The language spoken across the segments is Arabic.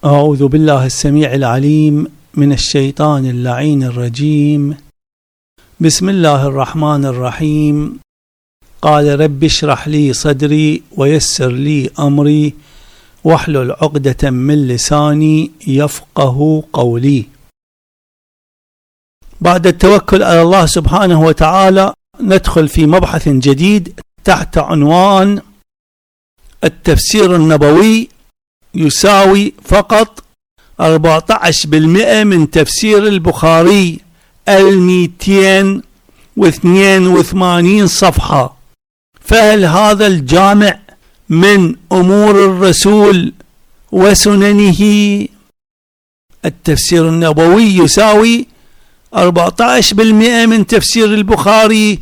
أعوذ بالله السميع العليم من الشيطان اللعين الرجيم. بسم الله الرحمن الرحيم. قال رب اشرح لي صدري ويسر لي أمري واحلل عقدة من لساني يفقه قولي. بعد التوكل على الله سبحانه وتعالى ندخل في مبحث جديد تحت عنوان التفسير النبوي يساوي فقط 14% من تفسير البخاري 282 صفحة. فهل هذا الجامع من أمور الرسول وسننه؟ التفسير النبوي يساوي 14% من تفسير البخاري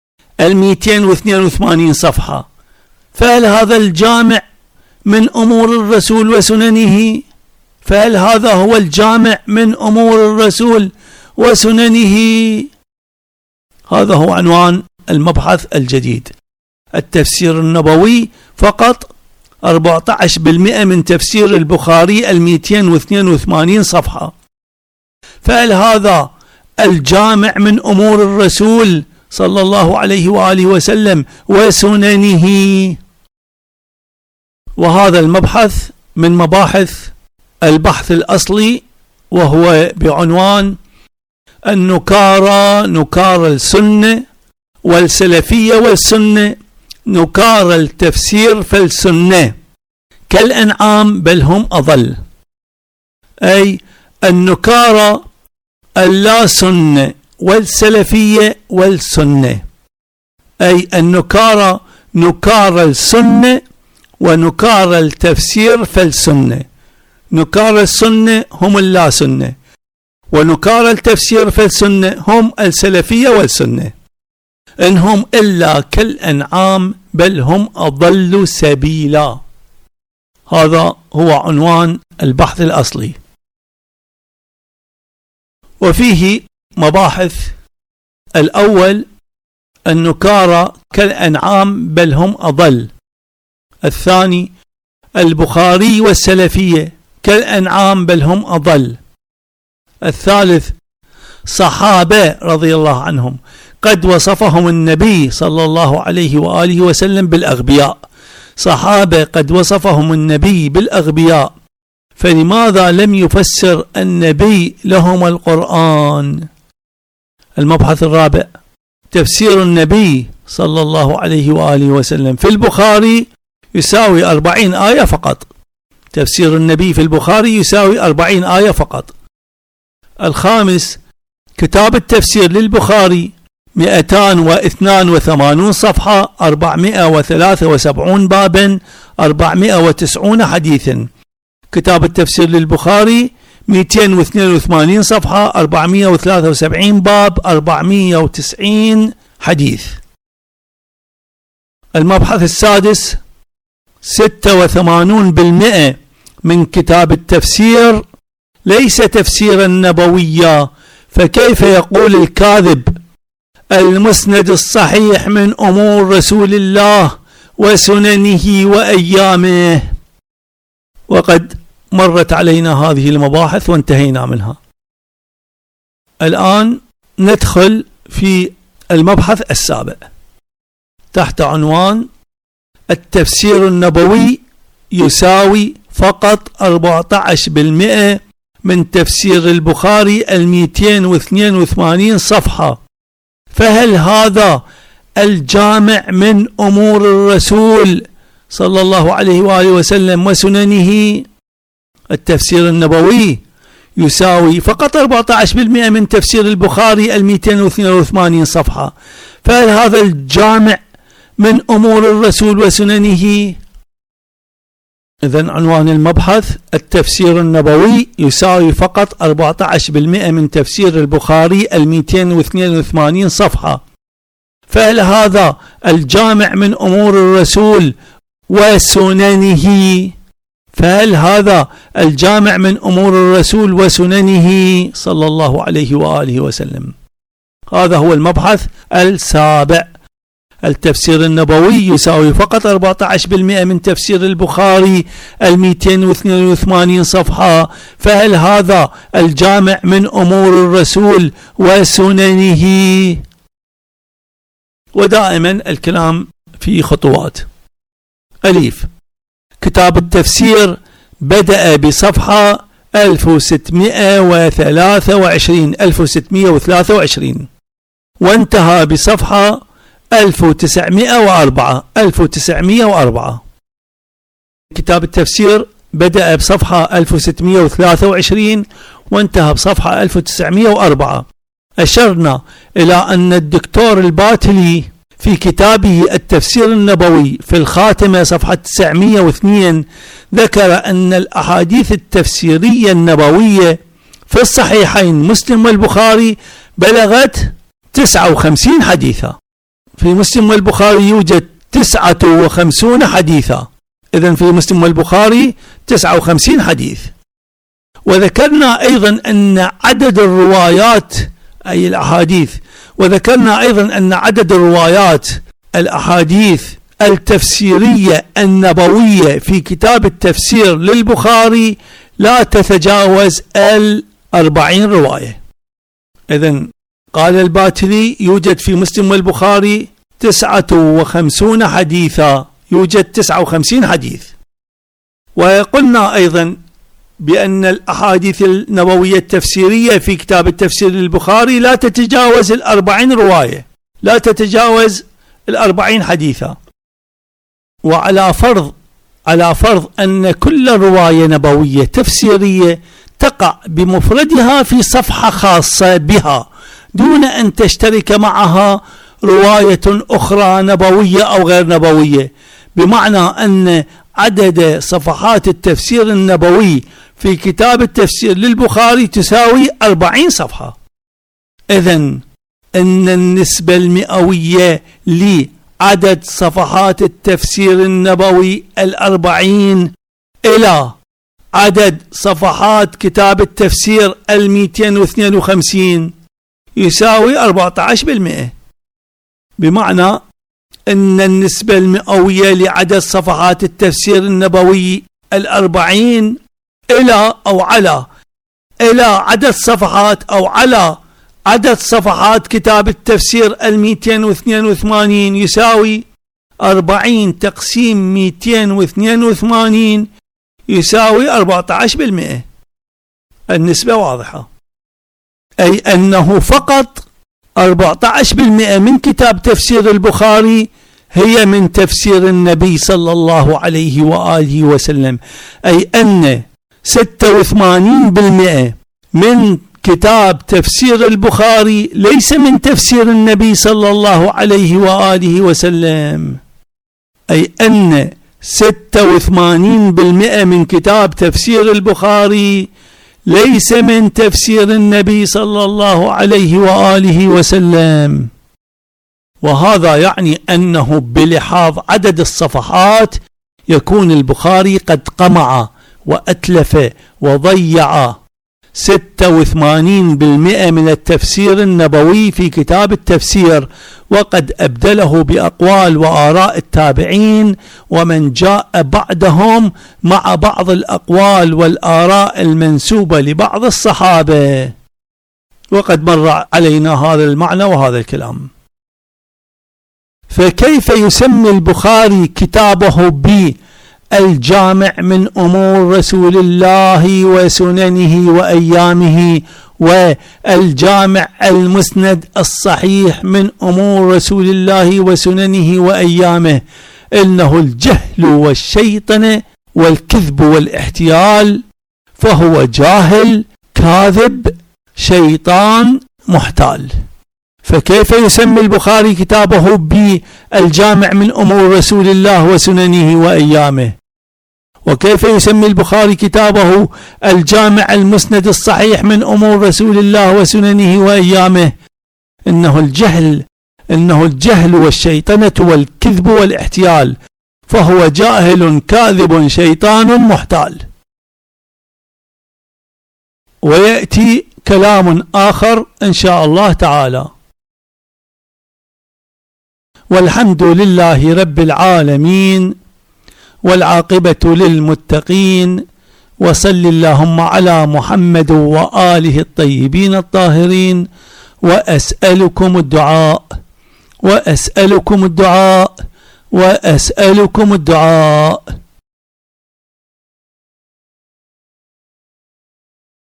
282 صفحة. فهل هذا الجامع من أمور الرسول وسننه؟ فهل هذا هو الجامع من أمور الرسول وسننه؟ هذا هو عنوان المبحث الجديد. التفسير النبوي فقط 14% من تفسير البخاري 282 صفحة. فهل هذا الجامع من أمور الرسول صلى الله عليه وآله وسلم وسننه؟ وهذا المبحث من مباحث البحث الأصلي، وهو بعنوان النكارى نكار السنة والسلفية والسنة، نكار التفسير فالسنة كالأنعام بل هم أضل. أي النكارى اللا سنة والسلفية والسنة، أي النكارى نكار السنة ونكار التفسير فالسنة. نكار السنة هم اللا سنة، ونكار التفسير فالسنة هم السلفية والسنة. إنهم إلا كالأنعام بل هم أضل سبيلا. هذا هو عنوان البحث الأصلي، وفيه مباحث. الأول النكارى كالأنعام بل هم أضل. الثاني البخاري والسلفية كالأنعام بل هم أضل. الثالث صحابة رضي الله عنهم قد وصفهم النبي صلى الله عليه وآله وسلم بالأغبياء. صحابة قد وصفهم النبي بالأغبياء، فلماذا لم يفسر النبي لهم القرآن؟ المبحث الرابع تفسير النبي صلى الله عليه وآله وسلم في البخاري يساوي 40 آية فقط. تفسير النبي في البخاري يساوي 40 آية فقط. الخامس كتاب التفسير للبخاري 282 صفحة، 473 بابا، 490 حديثا. كتاب التفسير للبخاري 282 صفحة، 473 باب، 490 حديث. المبحث السادس 86% من كتاب التفسير ليس تفسيرا نبويا، فكيف يقول الكاذب المسند الصحيح من أمور رسول الله وسننه وأيامه؟ وقد مرت علينا هذه المباحث وانتهينا منها. الآن ندخل في المبحث السابع تحت عنوان التفسير النبوي يساوي فقط 14% من تفسير البخاري 282 صفحة. فهل هذا الجامع من أمور الرسول صلى الله عليه وآله وسلم وسننه؟ التفسير النبوي يساوي فقط 14% من تفسير البخاري 282 صفحة. فهل هذا الجامع من أمور الرسول وسننه؟ إذن عنوان المبحث التفسير النبوي يساوي فقط 14% من تفسير البخاري 282 صفحة. فهل هذا الجامع من أمور الرسول وسننه؟ فهل هذا الجامع من أمور الرسول وسننه صلى الله عليه وآله وسلم؟ هذا هو المبحث السابع. التفسير النبوي يساوي فقط 14% من تفسير البخاري 282 صفحة. فهل هذا الجامع من أمور الرسول وسننه؟ ودائما الكلام في خطوات. أليف: كتاب التفسير بدأ بصفحة 1623 وانتهى بصفحة 1904. كتاب التفسير بدأ بصفحة 1623 وانتهى بصفحة 1904. أشرنا إلى أن الدكتور الباتلي في كتابه التفسير النبوي في الخاتمة صفحة 902 ذكر أن الأحاديث التفسيرية النبوية في الصحيحين مسلم والبخاري بلغت 59 حديثا. في مسلم والبخاري يوجد 59 حديثا. إذن في مسلم والبخاري 59 حديث. وذكرنا أيضا أن عدد الروايات أي الأحاديث وذكرنا أيضا أن عدد الروايات الأحاديث التفسيرية النبوية في كتاب التفسير للبخاري لا تتجاوز 40 رواية. إذن قال الباتلي يوجد في مسلم والبخاري 59 حديثا، يوجد 59 حديث. وقلنا أيضا بأن الأحاديث النبوية التفسيرية في كتاب التفسير للبخاري لا تتجاوز 40 رواية، لا تتجاوز 40 حديثا. وعلى فرض أن كل رواية نبوية تفسيرية تقع بمفردها في صفحة خاصة بها دون أن تشترك معها رواية أخرى نبوية أو غير نبوية، بمعنى أن عدد صفحات التفسير النبوي في كتاب التفسير للبخاري تساوي 40 صفحة. إذن أن النسبة المئوية لعدد صفحات التفسير النبوي 40 إلى عدد صفحات كتاب التفسير 252 يساوي 14%. بمعنى أن النسبة المئوية لعدد صفحات التفسير النبوي 40 إلى عدد صفحات أو على عدد صفحات كتاب التفسير 282 يساوي 40 تقسيم 282 يساوي 14%. النسبة واضحة، أي أنه فقط 14% من كتاب تفسير البخاري هي من تفسير النبي صلى الله عليه وآله وسلم، أي أن 86% من كتاب تفسير البخاري ليس من تفسير النبي صلى الله عليه وآله وسلم، أي أن 86% من كتاب تفسير البخاري ليس من تفسير النبي صلى الله عليه وآله وسلم. وهذا يعني أنه بلحاظ عدد الصفحات يكون البخاري قد قمع وأتلف وضيع 86% من التفسير النبوي في كتاب التفسير، وقد أبدله بأقوال وآراء التابعين ومن جاء بعدهم مع بعض الأقوال والآراء المنسوبة لبعض الصحابة. وقد مر علينا هذا المعنى وهذا الكلام. فكيف يسمي البخاري كتابه بالجامع من أمور رسول الله وسننه وأيامه، والجامع المسند الصحيح من أمور رسول الله وسننه وأيامه؟ إنه الجهل والشيطنة والكذب والاحتيال، فهو جاهل كاذب شيطان محتال. فكيف يسمي البخاري كتابه بالجامع من أمور رسول الله وسننه وأيامه؟ وكيف يسمي البخاري كتابه الجامع المسند الصحيح من أمور رسول الله وسننه وأيامه؟ إنه الجهل والشيطنة والكذب والاحتيال، فهو جاهل كاذب شيطان محتال. ويأتي كلام آخر إن شاء الله تعالى. والحمد لله رب العالمين، والعاقبة للمتقين، وصل اللهم على محمد وآله الطيبين الطاهرين. وأسألكم الدعاء وأسألكم الدعاء وأسألكم الدعاء.